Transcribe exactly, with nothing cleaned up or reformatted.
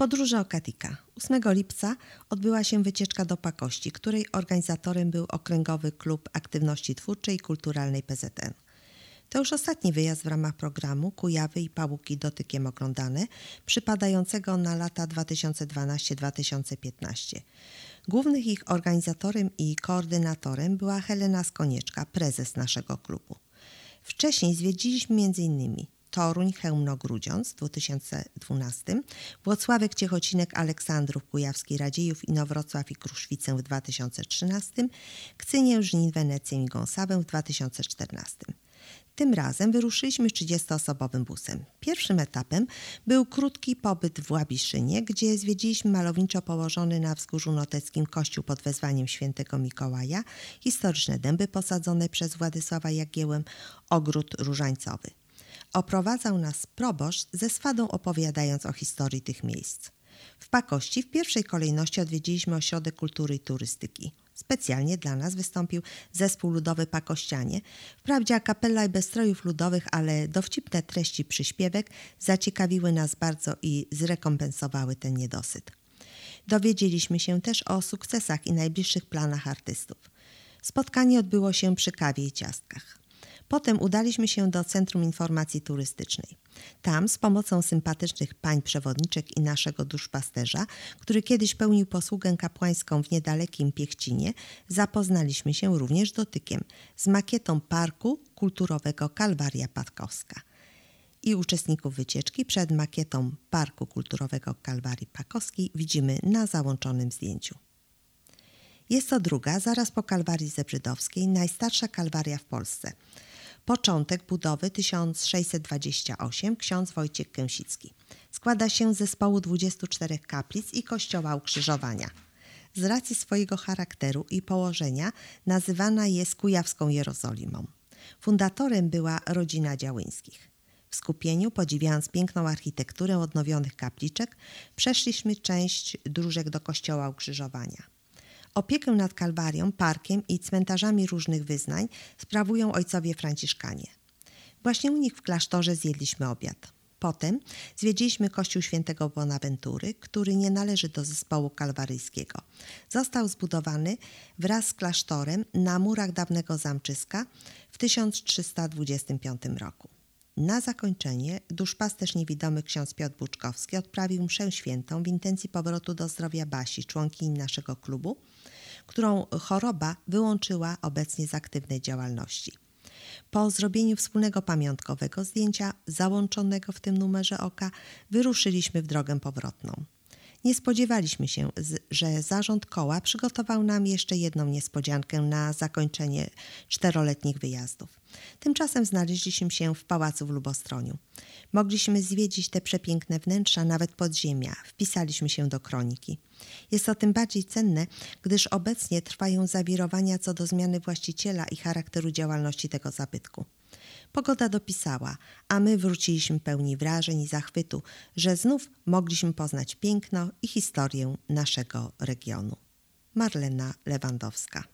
Podróże Okatika. ósmego lipca odbyła się wycieczka do Pakości, której organizatorem był Okręgowy Klub Aktywności Twórczej i Kulturalnej P Z N. To już ostatni wyjazd w ramach programu Kujawy i Pałuki dotykiem oglądane, przypadającego na lata dwa tysiące dwanaście do dwa tysiące piętnaście. Głównym ich organizatorem i koordynatorem była Helena Skonieczka, prezes naszego klubu. Wcześniej zwiedziliśmy między innymi Toruń, Chełmno-Grudziądz w dwa tysiące dwunastym, Włocławek, Ciechocinek, Aleksandrów, Kujawski, Radziejów, Inowrocław i Kruszwicę w dwa tysiące trzynastym, Kcynię, Żnin, Wenecję i Gąsawę w dwa tysiące czternastym. Tym razem wyruszyliśmy trzydziestoosobowym busem. Pierwszym etapem był krótki pobyt w Łabiszynie, gdzie zwiedziliśmy malowniczo położony na wzgórzu noteckim kościół pod wezwaniem świętego Mikołaja, historyczne dęby posadzone przez Władysława Jagiełłę, ogród różańcowy. Oprowadzał nas proboszcz ze swadą, opowiadając o historii tych miejsc. W Pakości w pierwszej kolejności odwiedziliśmy Ośrodek Kultury i Turystyki. Specjalnie dla nas wystąpił zespół ludowy Pakościanie. Wprawdzie a cappella i bez strojów ludowych, ale dowcipne treści przyśpiewek zaciekawiły nas bardzo i zrekompensowały ten niedosyt. Dowiedzieliśmy się też o sukcesach i najbliższych planach artystów. Spotkanie odbyło się przy kawie i ciastkach. Potem udaliśmy się do Centrum Informacji Turystycznej. Tam z pomocą sympatycznych pań przewodniczek i naszego duszpasterza, który kiedyś pełnił posługę kapłańską w niedalekim Piechcinie, zapoznaliśmy się również dotykiem z makietą Parku Kulturowego Kalwaria Pakowska. I uczestników wycieczki przed makietą Parku Kulturowego Kalwarii Pakowskiej widzimy na załączonym zdjęciu. Jest to druga, zaraz po Kalwarii Zebrzydowskiej, najstarsza kalwaria w Polsce. Początek budowy tysiąc sześćset dwadzieścia osiem, ksiądz Wojciech Kęsicki. Składa się z zespołu dwudziestu czterech kaplic i kościoła Ukrzyżowania. Z racji swojego charakteru i położenia nazywana jest Kujawską Jerozolimą. Fundatorem była rodzina Działyńskich. W skupieniu, podziwiając piękną architekturę odnowionych kapliczek, przeszliśmy część dróżek do kościoła Ukrzyżowania. Opiekę nad kalwarią, parkiem i cmentarzami różnych wyznań sprawują ojcowie franciszkanie. Właśnie u nich w klasztorze zjedliśmy obiad. Potem zwiedziliśmy kościół świętego Bonaventury, który nie należy do zespołu kalwaryjskiego. Został zbudowany wraz z klasztorem na murach dawnego zamczyska w tysiąc trzysta dwudziestym piątym roku. Na zakończenie duszpasterz niewidomy ksiądz Piotr Buczkowski odprawił mszę świętą w intencji powrotu do zdrowia Basi, członkini naszego klubu, którą choroba wyłączyła obecnie z aktywnej działalności. Po zrobieniu wspólnego pamiątkowego zdjęcia załączonego w tym numerze oka wyruszyliśmy w drogę powrotną. Nie spodziewaliśmy się, że zarząd koła przygotował nam jeszcze jedną niespodziankę na zakończenie czteroletnich wyjazdów. Tymczasem znaleźliśmy się w pałacu w Lubostroniu. Mogliśmy zwiedzić te przepiękne wnętrza, nawet podziemia. Wpisaliśmy się do kroniki. Jest to tym bardziej cenne, gdyż obecnie trwają zawirowania co do zmiany właściciela i charakteru działalności tego zabytku. Pogoda dopisała, a my wróciliśmy pełni wrażeń i zachwytu, że znów mogliśmy poznać piękno i historię naszego regionu. Marlena Lewandowska.